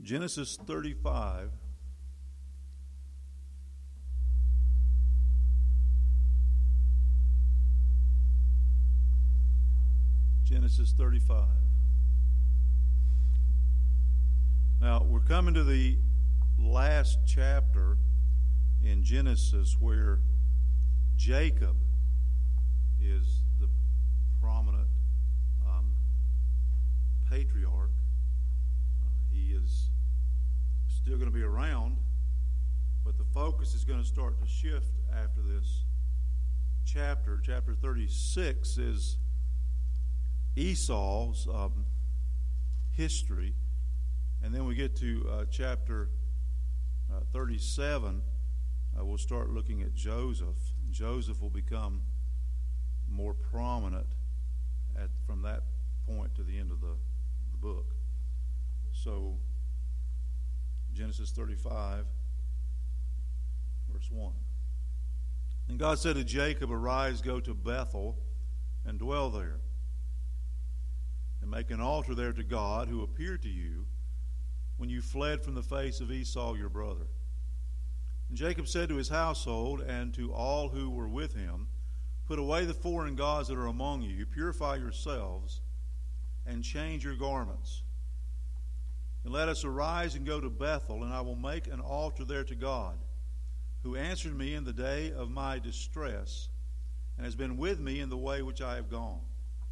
Genesis 35. Genesis 35. Now, we're coming to the last chapter in Genesis where Jacob is the prominent patriarch. He is still going to be around, but the focus is going to start to shift after this chapter. Chapter 36 is Esau's history, and then we get to chapter 37. We'll start looking at Joseph. Joseph will become more prominent from that point to the end of the book. So, Genesis 35, verse 1. And God said to Jacob, "Arise, go to Bethel, and dwell there, and make an altar there to God, who appeared to you when you fled from the face of Esau your brother." And Jacob said to his household and to all who were with him, "Put away the foreign gods that are among you, purify yourselves, and change your garments. And let us arise and go to Bethel, and I will make an altar there to God, who answered me in the day of my distress, and has been with me in the way which I have gone."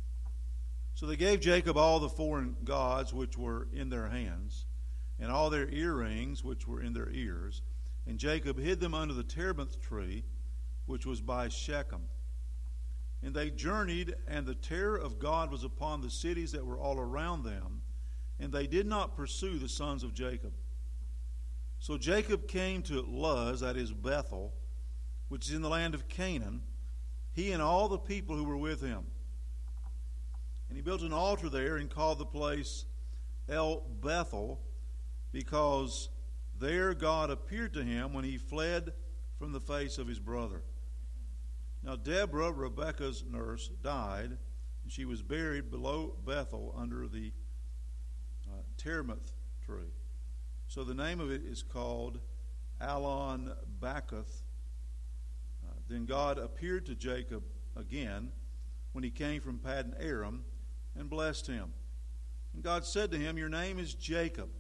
So they gave Jacob all the foreign gods which were in their hands, and all their earrings which were in their ears. And Jacob hid them under the terebinth tree, which was by Shechem. And they journeyed, and the terror of God was upon the cities that were all around them, and they did not pursue the sons of Jacob. So Jacob came to Luz, that is Bethel, which is in the land of Canaan, he and all the people who were with him. And he built an altar there and called the place El Bethel, because there God appeared to him when he fled from the face of his brother. Now Deborah, Rebekah's nurse, died, and she was buried below Bethel under the terebinth tree. So the name of it is called Allon Bacuth. Then God appeared to Jacob again when he came from Paddan Aram, and blessed him. And God said to him, "Your name is Jacob.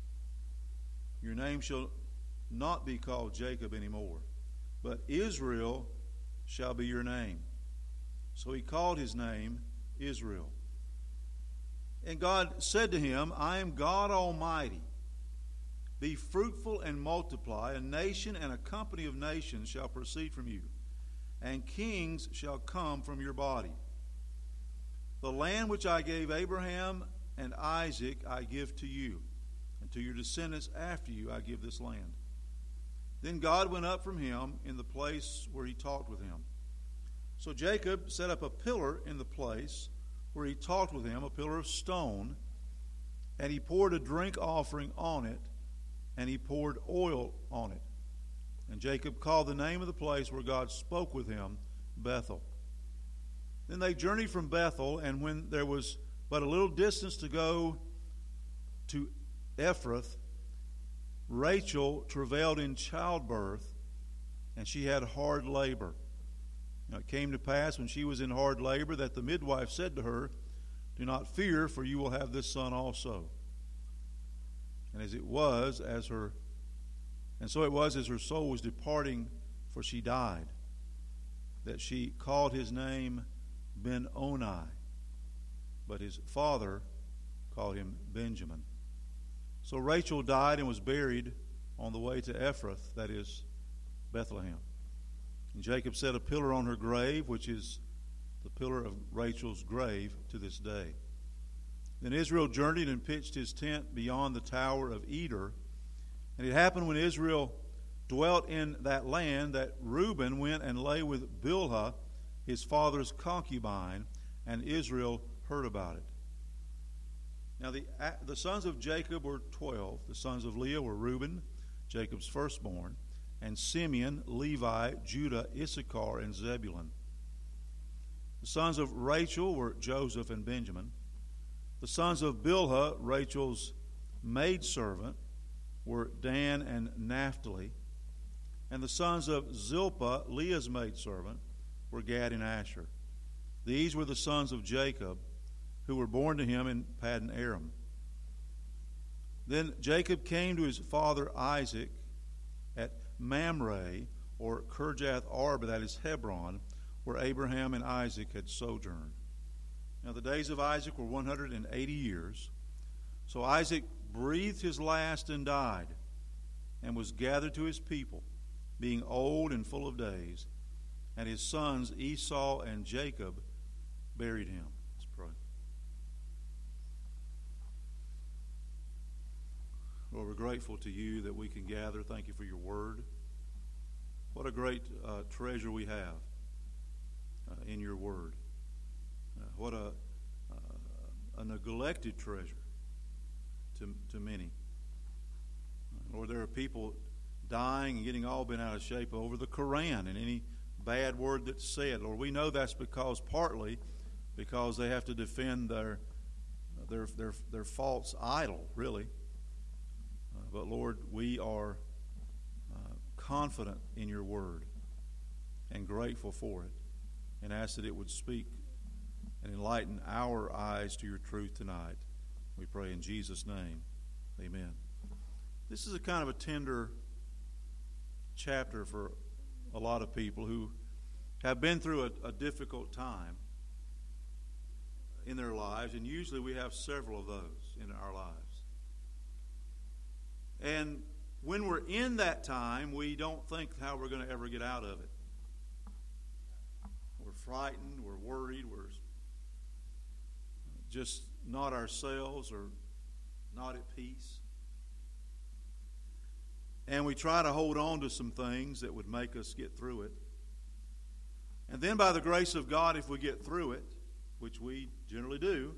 Your name shall not be called Jacob anymore, but Israel shall be your name." So he called his name Israel. And God said to him, "I am God Almighty. Be fruitful and multiply. A nation and a company of nations shall proceed from you, and kings shall come from your body. The land which I gave Abraham and Isaac I give to you, and to your descendants after you I give this land." Then God went up from him in the place where he talked with him. So Jacob set up a pillar in the place where he talked with him, a pillar of stone, and he poured a drink offering on it, and he poured oil on it. And Jacob called the name of the place where God spoke with him Bethel. Then they journeyed from Bethel, and when there was but a little distance to go to Ephrath, Rachel travailed in childbirth, and she had hard labor. Now it came to pass when she was in hard labor that the midwife said to her, "Do not fear, for you will have this son also." And so it was as her soul was departing, for she died, that she called his name Ben-Oni, but his father called him Benjamin. So Rachel died and was buried on the way to Ephrath, that is Bethlehem. And Jacob set a pillar on her grave, which is the pillar of Rachel's grave to this day. Then Israel journeyed and pitched his tent beyond the tower of Eder. And it happened when Israel dwelt in that land that Reuben went and lay with Bilhah, his father's concubine, and Israel heard about it. Now the sons of Jacob were 12. The sons of Leah were Reuben, Jacob's firstborn, and Simeon, Levi, Judah, Issachar, and Zebulun. The sons of Rachel were Joseph and Benjamin. The sons of Bilhah, Rachel's maidservant were Dan and Naphtali. And the sons of Zilpah, Leah's maidservant, were Gad and Asher. These were the sons of Jacob, who were born to him in Paddan Aram. Then Jacob came to his father Isaac at Mamre, or Kirjath Arba, that is Hebron, where Abraham and Isaac had sojourned. Now the days of Isaac were 180 years. So Isaac breathed his last and died, and was gathered to his people, being old and full of days. And his sons Esau and Jacob buried him. Let's pray. Lord, we're grateful to you that we can gather. Thank you for your word. What a great treasure we have in your word. What a neglected treasure to many. Lord, there are people dying and getting all bent out of shape over the Quran and any bad word that's said. Lord, we know that's partly because they have to defend their false idol, really. But Lord, we are confident in your word and grateful for it, and ask that it would speak and enlighten our eyes to your truth tonight. We pray in Jesus' name. Amen. This is a kind of a tender chapter for a lot of people who have been through a difficult time in their lives, and usually we have several of those in our lives. And when we're in that time, we don't think how we're going to ever get out of it. We're frightened, we're worried, we're just not ourselves or not at peace. And we try to hold on to some things that would make us get through it. And then by the grace of God, if we get through it, which we generally do,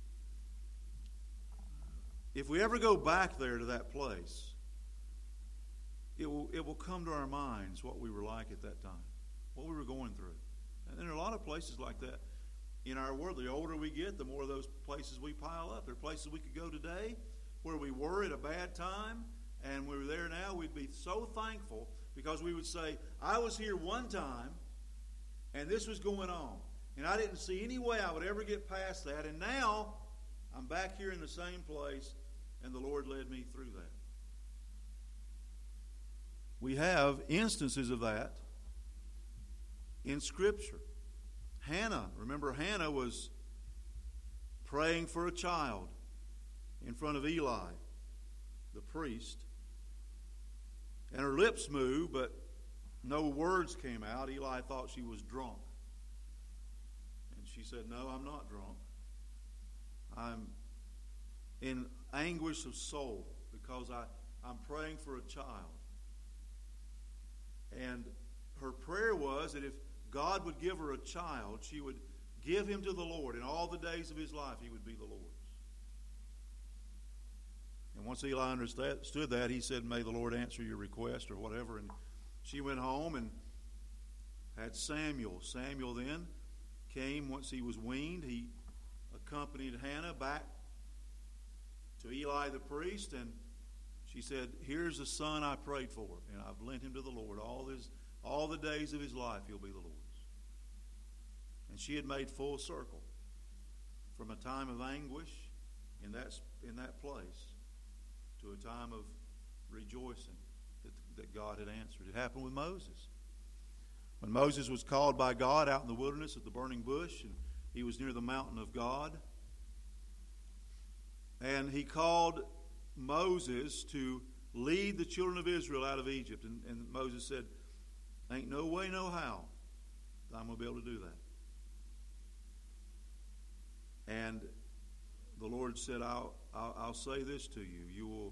if we ever go back there to that place, it will come to our minds what we were like at that time, what we were going through. And there are a lot of places like that in our world. The older we get, the more of those places we pile up. There are places we could go today where we were at a bad time, and we were there now. We'd be so thankful because we would say, I was here one time, and this was going on. And I didn't see any way I would ever get past that. And now I'm back here in the same place, and the Lord led me through that. We have instances of that in Scripture. Hannah, remember Hannah was praying for a child in front of Eli, the priest. And her lips moved, but no words came out. Eli thought she was drunk. And she said, no, I'm not drunk. I'm in anguish of soul because I'm praying for a child. And her prayer was that if God would give her a child, she would give him to the Lord. And all the days of his life, he would be the Lord's. And once Eli understood that, he said, may the Lord answer your request or whatever. And she went home and had Samuel. Samuel then came once he was weaned. He accompanied Hannah back to Eli the priest, and she said, here's the son I prayed for, and I've lent him to the Lord. All the days of his life, he'll be the Lord's. And she had made full circle from a time of anguish in that place to a time of rejoicing that God had answered. It happened with Moses. When Moses was called by God out in the wilderness at the burning bush, and he was near the mountain of God, and he called Moses to lead the children of Israel out of Egypt. And Moses said, ain't no way, no how that I'm going to be able to do that. And the Lord said, I'll say this to you. You will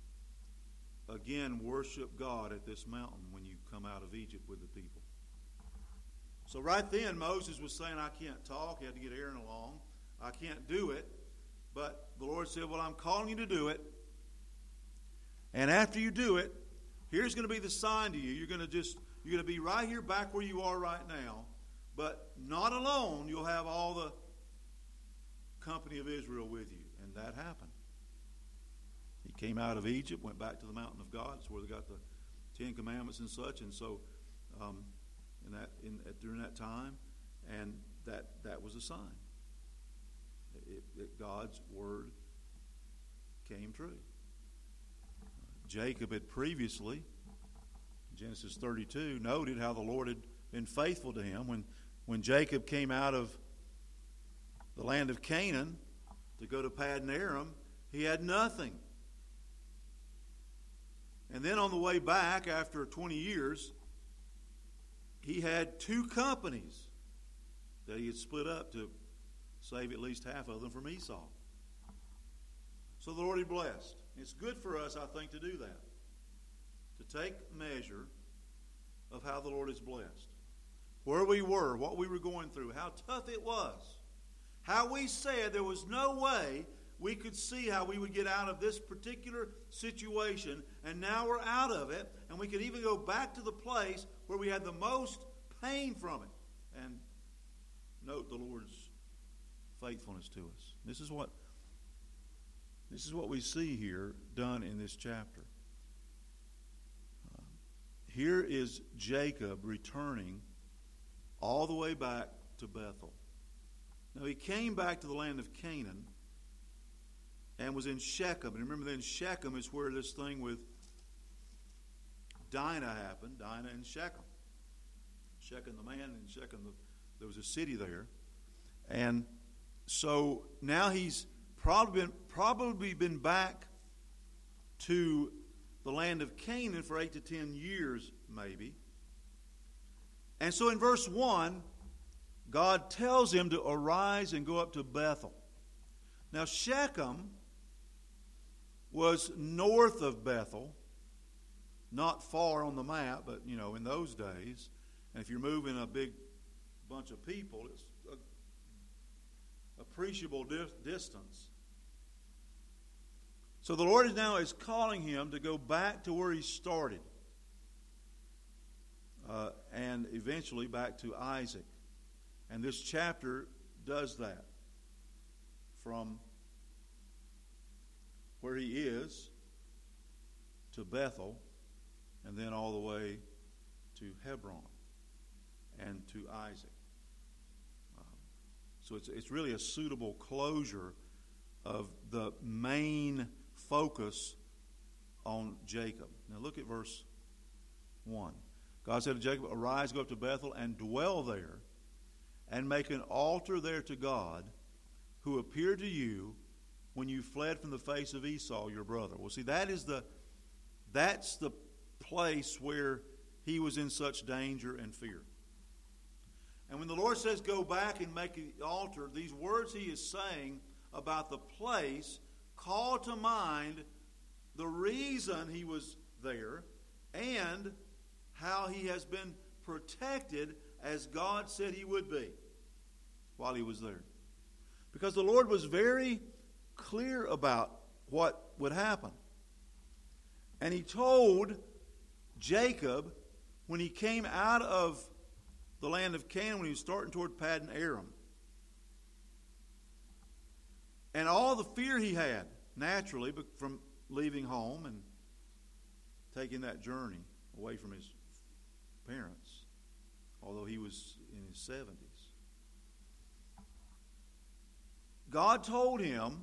again worship God at this mountain when you come out of Egypt with the people. So right then, Moses was saying, I can't talk. He had to get Aaron along. I can't do it. But the Lord said, well, I'm calling you to do it. And after you do it, here's going to be the sign to you. You're going to be right here back where you are right now. But not alone. You'll have all the company of Israel with you. And that happened. came out of Egypt, went back to the mountain of God. It's where they got the Ten Commandments and such. And so during that time, and that was a sign that God's word came true. Jacob had previously, Genesis 32, noted how the Lord had been faithful to him. When Jacob came out of the land of Canaan to go to Paddan Aram, he had nothing. And then on the way back, after 20 years, he had 2 companies that he had split up to save at least half of them from Esau. So the Lord had blessed. It's good for us, I think, to do that. To take measure of how the Lord has blessed. Where we were, what we were going through, how tough it was. How we said there was no way we could see how we would get out of this particular situation, and now we're out of it, and we could even go back to the place where we had the most pain from it. And note the Lord's faithfulness to us. This is what we see here done in this chapter. Here is Jacob returning all the way back to Bethel. Now he came back to the land of Canaan and was in Shechem. And remember then, Shechem is where this thing with Dinah happened. Dinah and Shechem. Shechem the man and Shechem there was a city there. And so now he's probably been back to the land of Canaan for 8 to 10 years maybe. And so in verse 1, God tells him to arise and go up to Bethel. Now Shechem was north of Bethel, not far on the map, but in those days. And if you're moving a big bunch of people, it's an appreciable distance. So the Lord now is calling him to go back to where he started, and eventually back to Isaac. And this chapter does that, from where he is to Bethel, and then all the way to Hebron and to Isaac. So it's really a suitable closure of the main focus on Jacob. Now look at verse 1. God said to Jacob, arise, go up to Bethel, and dwell there, and make an altar there to God, who appeared to you when you fled from the face of Esau, your brother. Well, see, that's the place where he was in such danger and fear. And when the Lord says go back and make an altar, these words he is saying about the place call to mind the reason he was there and how he has been protected as God said he would be while he was there. Because the Lord was very clear about what would happen. And he told Jacob when he came out of the land of Canaan, when he was starting toward Paddan Aram, and all the fear he had naturally from leaving home and taking that journey away from his parents, although he was in his 70s. God told him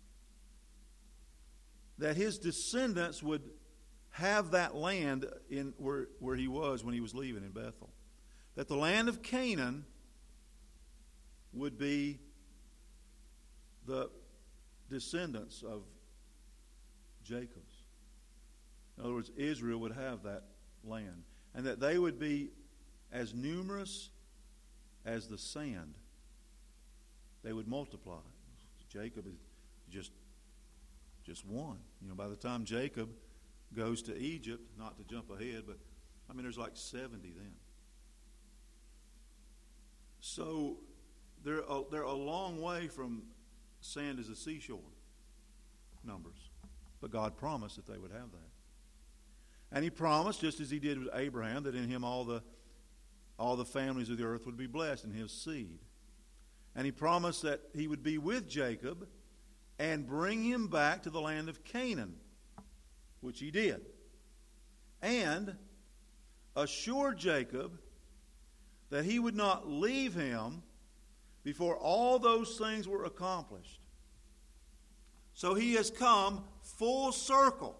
that his descendants would have that land in where he was when he was leaving in Bethel. That the land of Canaan would be the descendants of Jacob's. In other words, Israel would have that land. And that they would be as numerous as the sand. They would multiply. Jacob is just one. By the time Jacob goes to Egypt, not to jump ahead, but there's like 70 then. So they're a long way from sand as a seashore numbers. But God promised that they would have that. And he promised, just as he did with Abraham, that in him all the families of the earth would be blessed in his seed. And he promised that he would be with Jacob and bring him back to the land of Canaan. which he did, and assured Jacob that he would not leave him before all those things were accomplished. So he has come full circle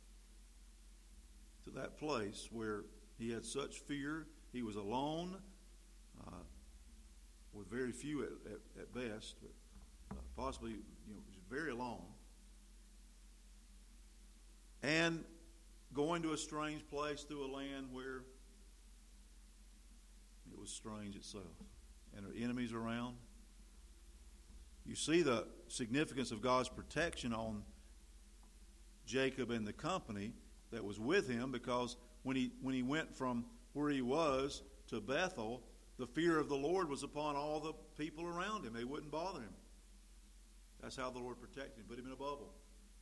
to that place where he had such fear. He was alone, with very few at best, but possibly very alone. And going to a strange place through a land where it was strange itself. And there are enemies around. You see the significance of God's protection on Jacob and the company that was with him, because when he went from where he was to Bethel, the fear of the Lord was upon all the people around him. They wouldn't bother him. That's how the Lord protected him, put him in a bubble.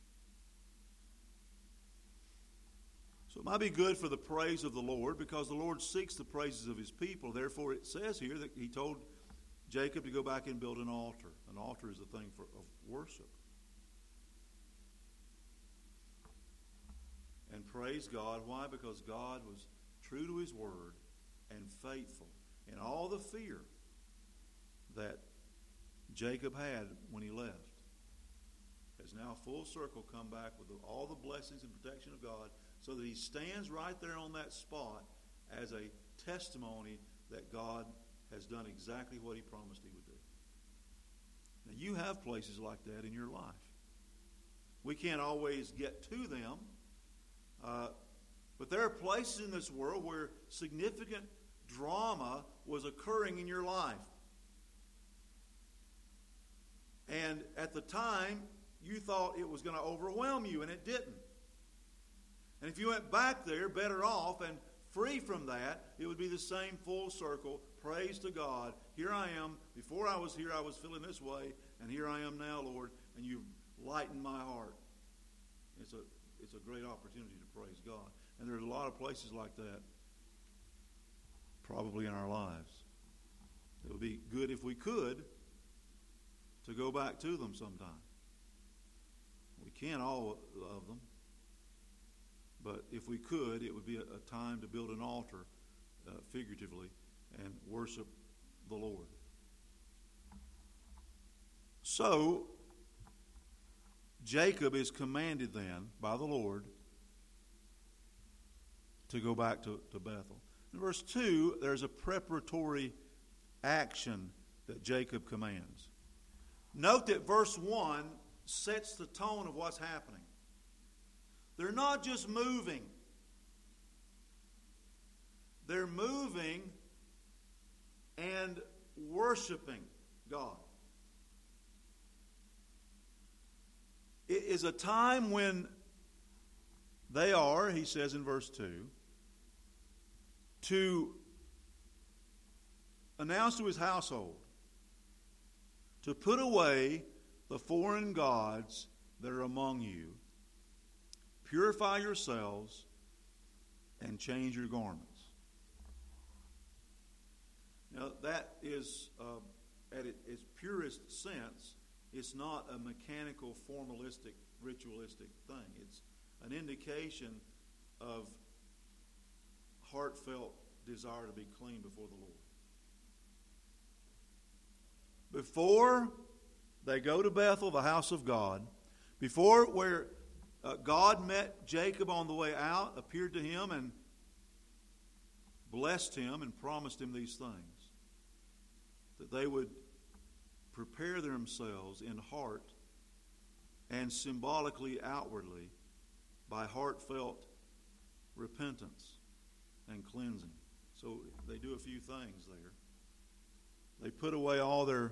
So it might be good for the praise of the Lord, because the Lord seeks the praises of his people. Therefore, it says here that he told Jacob to go back and build an altar. An altar is a thing of worship. And praise God. Why? Because God was true to his word and faithful. And all the fear that Jacob had when he left has now full circle come back with all the blessings and protection of God, so that he stands right there on that spot as a testimony that God has done exactly what he promised he would do. Now, you have places like that in your life. We can't always get to them, but there are places in this world where significant drama was occurring in your life. And at the time, you thought it was going to overwhelm you, and it didn't. And if you went back there better off and free from that, it would be the same full circle. Praise to God. Here I am. Before I was here, I was feeling this way, and here I am now, Lord, and you've lightened my heart. It's a great opportunity to praise God. And there's a lot of places like that probably in our lives. It would be good if we could to go back to them sometime. We can't all of them. But if we could, it would be a time to build an altar, figuratively, and worship the Lord. So, Jacob is commanded then by the Lord to go back to Bethel. In verse 2, there's a preparatory action that Jacob commands. Note that verse 1 sets the tone of what's happening. They're not just moving. They're moving and worshiping God. It is a time when they are, he says in verse 2, to announce to his household to put away the foreign gods that are among you, purify yourselves, and change your garments. Now, that is, at its purest sense, it's not a mechanical, formalistic, ritualistic thing. It's an indication of heartfelt desire to be clean before the Lord. Before they go to Bethel, the house of God, before where God met Jacob on the way out, appeared to him and blessed him and promised him these things, that they would prepare themselves in heart and symbolically outwardly by heartfelt repentance and cleansing. So they do a few things there. They put away all their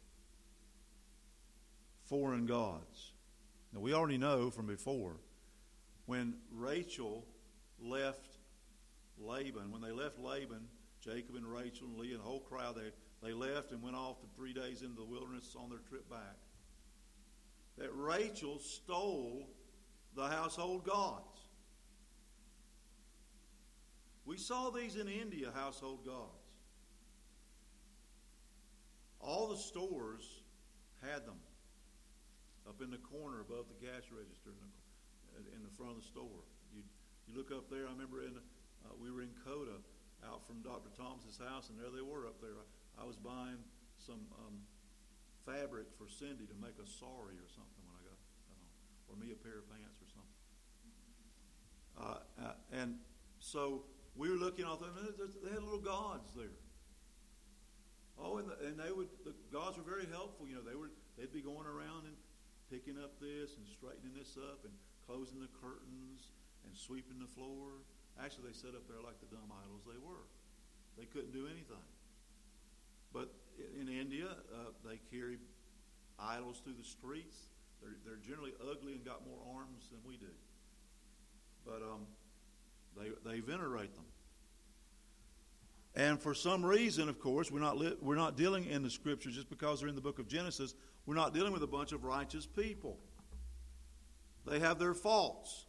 foreign gods. Now, we already know from before, when Rachel left Laban, when they left Laban, Jacob and Rachel and Leah and the whole crowd, they left and went off for 3 days into the wilderness on their trip back, that Rachel stole the household gods. We saw these in India, household gods. All the stores had them up in the corner above the cash register. in the front of the store. You look up there. I remember we were in Coda, out from Dr. Thomas's house, and there they were up there. I was buying some fabric for Cindy to make a sari or something when I got home, or me a pair of pants or something. And so we were looking out there, and they had little gods there. Oh, and the gods were very helpful. You know, they'd be going around and picking up this and straightening this up and closing the curtains and sweeping the floor. Actually, they sat up there like the dumb idols they were. They couldn't do anything. But in India, they carry idols through the streets. They're generally ugly and got more arms than we do. But they venerate them. And for some reason, of course, we're not dealing in the Scriptures just because they're in the book of Genesis. We're not dealing with a bunch of righteous people. They have their faults.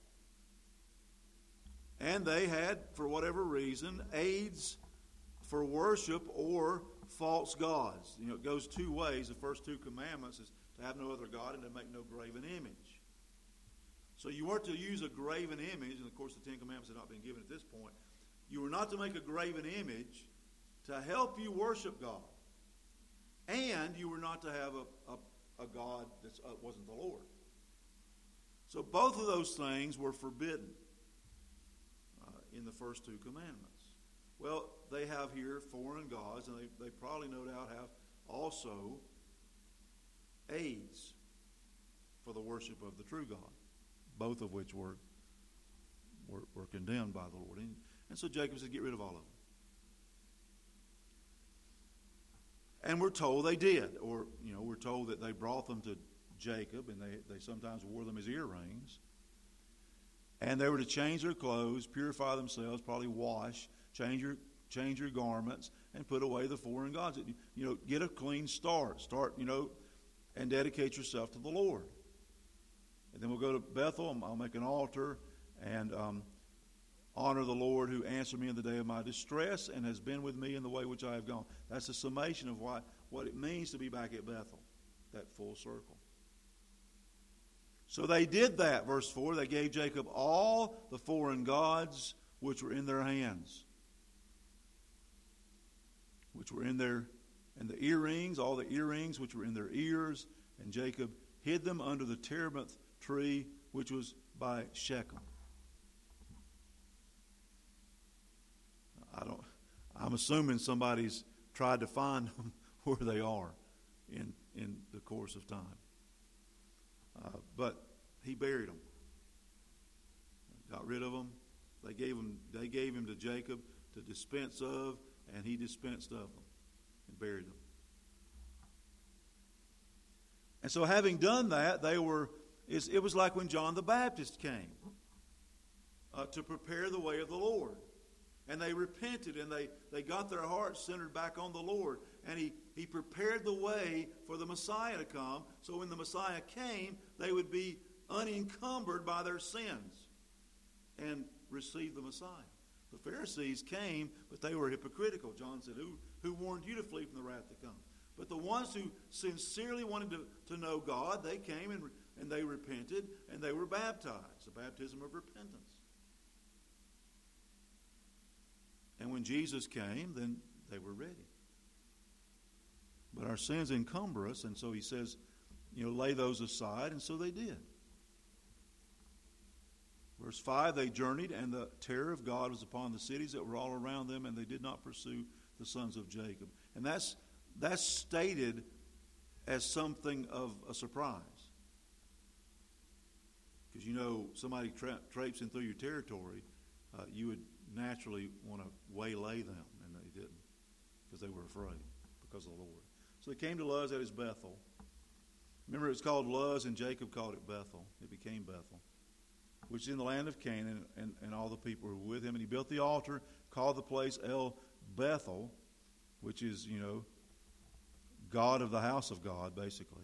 And they had, for whatever reason, aids for worship or false gods. You know, it goes two ways. The first two commandments is to have no other God and to make no graven image. So you weren't to use a graven image, and of course the Ten Commandments have not been given at this point. You were not to make a graven image to help you worship God. And you were not to have a God that wasn't the Lord. So both of those things were forbidden in the first two commandments. Well, they have here foreign gods, and they probably no doubt have also aids for the worship of the true God, both of which were condemned by the Lord. And so Jacob said, get rid of all of them. And we're told they did, or we're told that they brought them to Jacob, and they sometimes wore them as earrings. And they were to change their clothes, purify themselves, probably wash, change your garments, and put away the foreign gods. Get a clean start. And dedicate yourself to the Lord. And then we'll go to Bethel. I'll make an altar and honor the Lord who answered me in the day of my distress and has been with me in the way which I have gone. That's a summation of what it means to be back at Bethel, that full circle. So they did that, verse 4. They gave Jacob all the foreign gods which were in their hands, which were and the earrings, all the earrings which were in their ears, and Jacob hid them under the terebinth tree which was by Shechem. I'm assuming somebody's tried to find them where they are in the course of time. But he buried them. Got rid of them. They gave him to Jacob to dispense of, and he dispensed of them and buried them. And so having done that, it was like when John the Baptist came to prepare the way of the Lord. And they repented, and they got their hearts centered back on the Lord. And he prepared the way for the Messiah to come, so when the Messiah came, they would be unencumbered by their sins and receive the Messiah. The Pharisees came, but they were hypocritical. John said, who warned you to flee from the wrath to come? But the ones who sincerely wanted to know God, they came and they repented, and they were baptized, the baptism of repentance. And when Jesus came, then they were ready. But our sins encumber us, and so he says, lay those aside, and so they did. Verse 5, they journeyed, and the terror of God was upon the cities that were all around them, and they did not pursue the sons of Jacob. And that's stated as something of a surprise. Because somebody traipsing through your territory, you would naturally want to waylay them, and they didn't, because they were afraid because of the Lord. So they came to Luz, that is Bethel. Remember, it was called Luz, and Jacob called it Bethel. It became Bethel, which is in the land of Canaan, and all the people were with him. And he built the altar, called the place El Bethel, which is, God of the house of God, basically.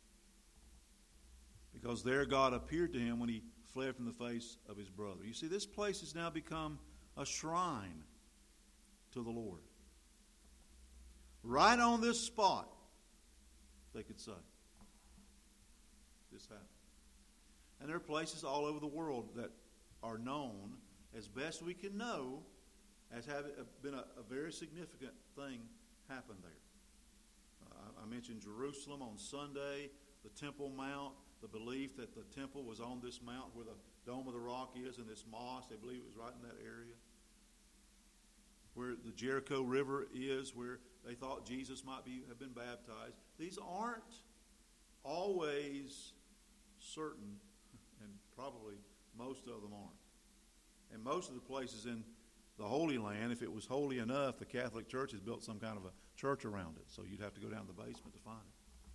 Because there God appeared to him when he fled from the face of his brother. You see, this place has now become a shrine to the Lord. Right on this spot, they could say, this happened. And there are places all over the world that are known, as best we can know, as having been a very significant thing happened there. I mentioned Jerusalem on Sunday, the Temple Mount, the belief that the temple was on this mount where the Dome of the Rock is, and this mosque, they believe it was right in that area. Where the Jericho River is, where they thought Jesus might have been baptized. These aren't always certain, and probably most of them aren't. And most of the places in the Holy Land, if it was holy enough, the Catholic Church has built some kind of a church around it. So you'd have to go down to the basement to find it.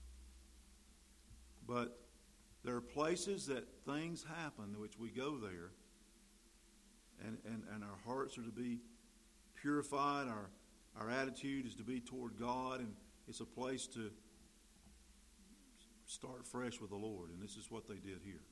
But there are places that things happen in which we go there, and our hearts are to be purified, our attitude is to be toward God, and it's a place to start fresh with the Lord. And this is what they did here.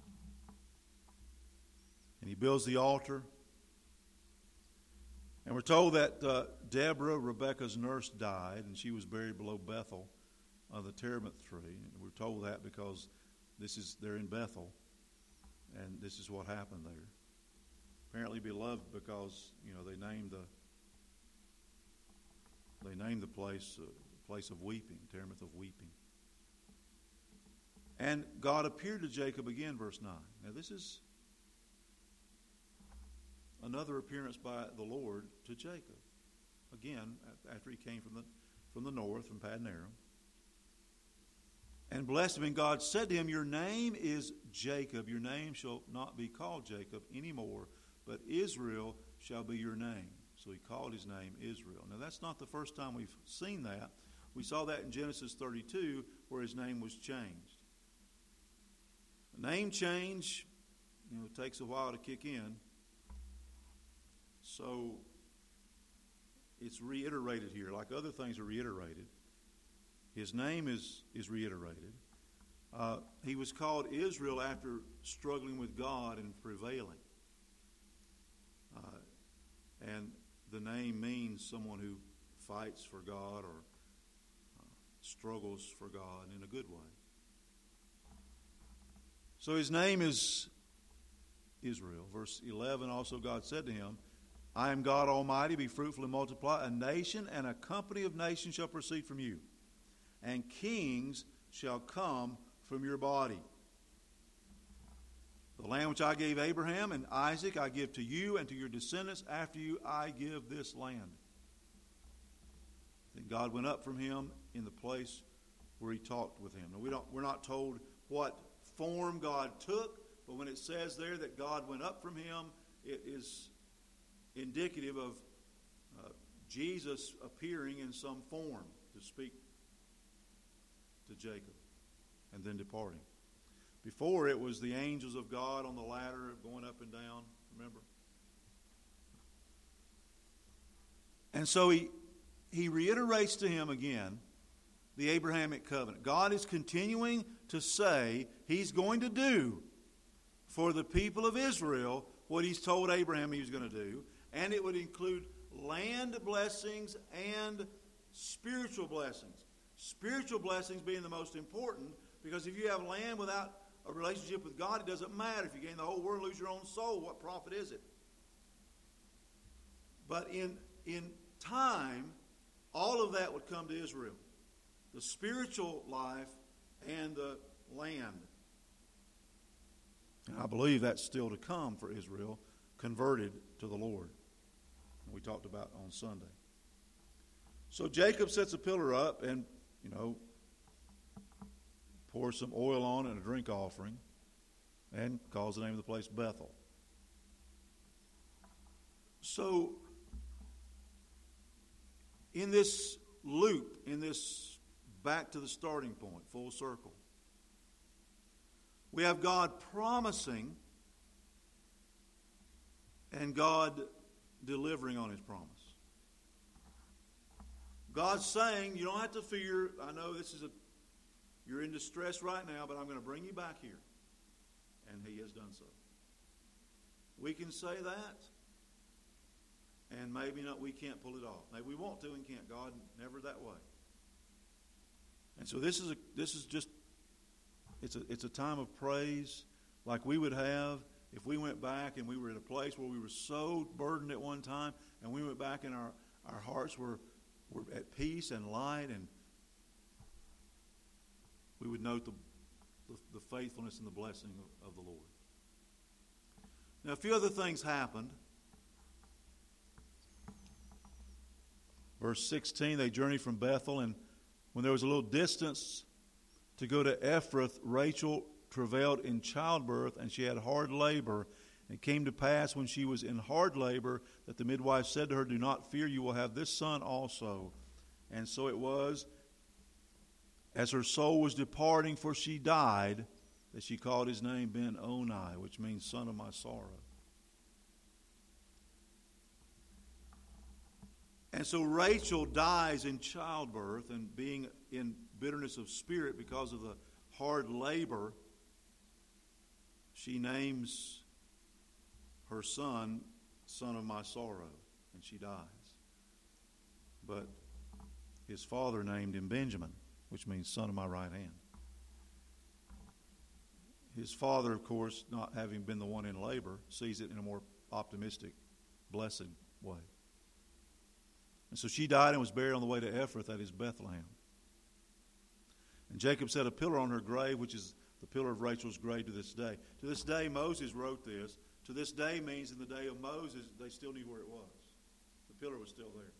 And he builds the altar. And we're told that Deborah, Rebekah's nurse, died, and she was buried below Bethel of the terebinth tree. And we're told that because they're in Bethel, and this is what happened there. Apparently beloved because they named the place place of weeping, terebinth of weeping. And God appeared to Jacob again, verse 9. Now this is another appearance by the Lord to Jacob. Again, after he came from the north, from Paddan Aram. And blessed him, and God said to him, your name is Jacob. Your name shall not be called Jacob anymore, but Israel shall be your name. So he called his name Israel. Now that's not the first time we've seen that. We saw that in Genesis 32, where his name was changed. A name change, takes a while to kick in. So it's reiterated here, like other things are reiterated. His name is reiterated. He was called Israel after struggling with God and prevailing. And the name means someone who fights for God or struggles for God in a good way. So his name is Israel. Verse 11, also God said to him, I am God Almighty, be fruitful and multiply. A nation and a company of nations shall proceed from you, and kings shall come from your body. The land which I gave Abraham and Isaac I give to you and to your descendants after you I give this land. Then God went up from him in the place where he talked with him. Now we're not told what form God took, but when it says there that God went up from him, it is indicative of Jesus appearing in some form to speak to Jacob and then departing. Before it was the angels of God on the ladder going up and down, remember? And so he reiterates to him again the Abrahamic covenant. God is continuing to say he's going to do for the people of Israel what he's told Abraham he was going to do, and it would include land blessings and spiritual blessings. Spiritual blessings being the most important, because if you have land without a relationship with God, it doesn't matter. If you gain the whole world and lose your own soul, what profit is it? But in time, all of that would come to Israel. The spiritual life and the land. And I believe that's still to come for Israel, converted to the Lord. We talked about on Sunday. So Jacob sets a pillar up and, pours some oil on it and a drink offering, and calls the name of the place Bethel. So, in this loop, in this back to the starting point, full circle, we have God promising and God delivering on his promise. God's saying, you don't have to fear. I know you're in distress right now, but I'm going to bring you back here. And he has done so. We can say that, and maybe not. We can't pull it off. Maybe we want to and can't. God never that way. And so this is just it's a time of praise. like we would have if we went back and we were at a place where we were so burdened at one time, and we went back and our hearts were at peace and light, and we would note the faithfulness and the blessing of the Lord. Now, a few other things happened. Verse 16, they journeyed from Bethel, and when there was a little distance to go to Ephrath, Rachel travailed in childbirth, and she had hard labor. And it came to pass when she was in hard labor that the midwife said to her, "Do not fear, you will have this son also." And so it was, as her soul was departing, for she died, that she called his name Ben-Oni, which means son of my sorrow. And so Rachel dies in childbirth, and being in bitterness of spirit because of the hard labor, she names her son of my sorrow, and she dies. But his father named him Benjamin, which means son of my right hand. His father, of course, not having been the one in labor, sees it in a more optimistic, blessed way. And so she died and was buried on the way to Ephrath, that is Bethlehem. And Jacob set a pillar on her grave, which is the pillar of Rachel's grave to this day. To this day, Moses wrote this. To this day means in the day of Moses, they still knew where it was. The pillar was still there.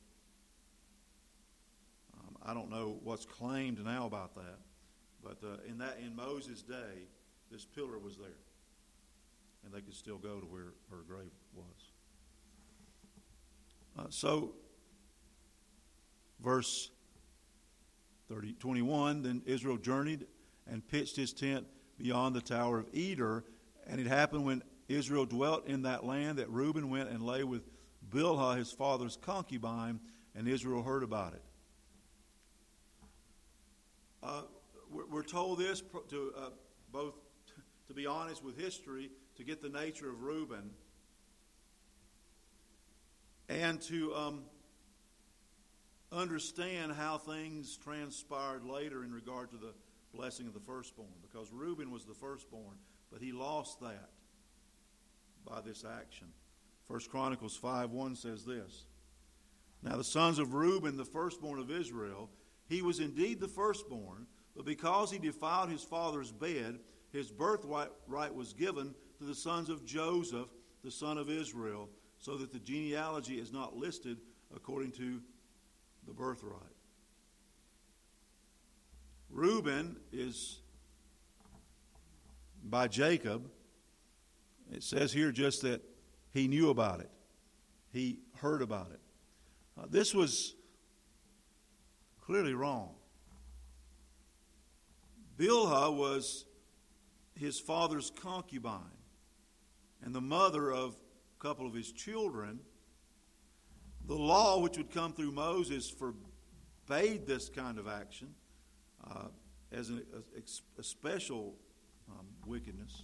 I don't know what's claimed now about that, but in Moses' day, this pillar was there, and they could still go to where her grave was. So, verse 21, then Israel journeyed and pitched his tent beyond the tower of Eder, and it happened when Israel dwelt in that land that Reuben went and lay with Bilhah, his father's concubine, and Israel heard about it. We're told this to both to be honest with history, to get the nature of Reuben, and to understand how things transpired later in regard to the blessing of the firstborn. Because Reuben was the firstborn, but he lost that by this action. 1 Chronicles 5:1 says this: "Now the sons of Reuben, the firstborn of Israel, he was indeed the firstborn, but because he defiled his father's bed, his birthright was given to the sons of Joseph, the son of Israel, so that the genealogy is not listed according to the birthright." Reuben is by Jacob. It says here just that he knew about it. He heard about it. This was clearly wrong. Bilhah was his father's concubine and the mother of a couple of his children. The law, which would come through Moses, forbade this kind of action as a special wickedness.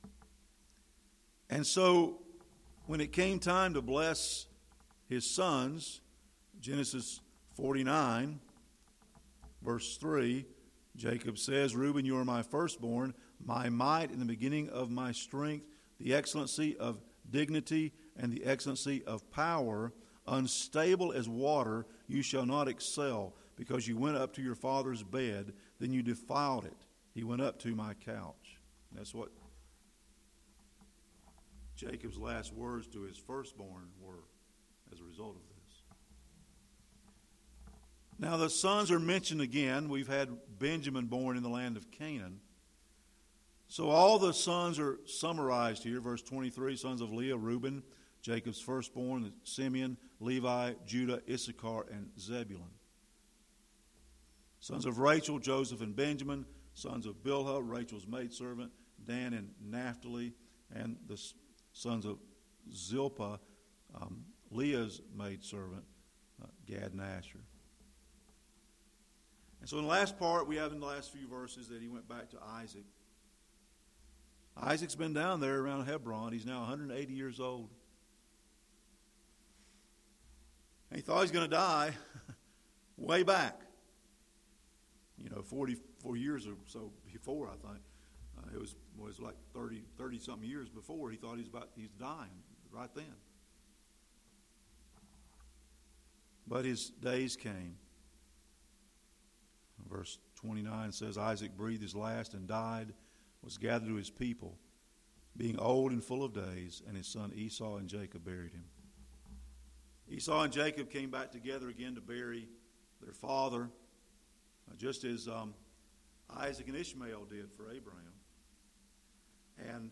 And so when it came time to bless his sons, Genesis 49, verse 3, Jacob says, "Reuben, you are my firstborn, my might in the beginning of my strength, the excellency of dignity and the excellency of power. Unstable as water, you shall not excel, because you went up to your father's bed, then you defiled it. He went up to my couch." And that's what Jacob's last words to his firstborn were as a result of this. Now the sons are mentioned again. We've had Benjamin born in the land of Canaan. So all the sons are summarized here. Verse 23, sons of Leah, Reuben, Jacob's firstborn, Simeon, Levi, Judah, Issachar, and Zebulun. Sons of Rachel, Joseph and Benjamin. Sons of Bilhah, Rachel's maidservant, Dan and Naphtali. And the sons of Zilpah, Leah's maidservant, Gad and Asher. And so in the last part, we have in the last few verses that he went back to Isaac. Isaac's been down there around Hebron. He's now 180 years old. And he thought he was going to die way back. 44 years or so before, I think. It was like 30 something years before. He thought he's dying right then. But his days came. Verse 29 says, Isaac breathed his last and died, was gathered to his people, being old and full of days, and his son Esau and Jacob buried him. Esau and Jacob came back together again to bury their father, just as Isaac and Ishmael did for Abraham. And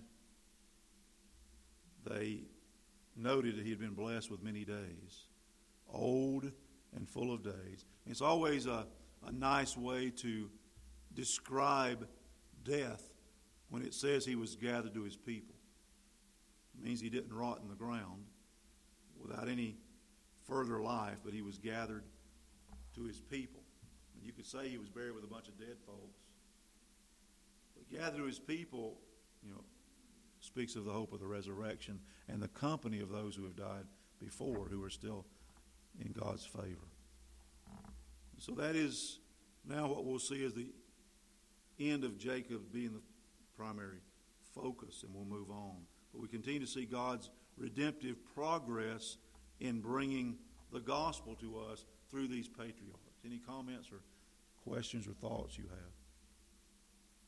they noted that he had been blessed with many days, old and full of days. It's always a nice way to describe death when it says he was gathered to his people. It means he didn't rot in the ground without any further life, but he was gathered to his people. And you could say he was buried with a bunch of dead folks. But gathered to his people, speaks of the hope of the resurrection and the company of those who have died before, who are still in God's favor. So that is now what we'll see as the end of Jacob being the primary focus, and we'll move on. But we continue to see God's redemptive progress in bringing the gospel to us through these patriarchs. Any comments or questions or thoughts you have?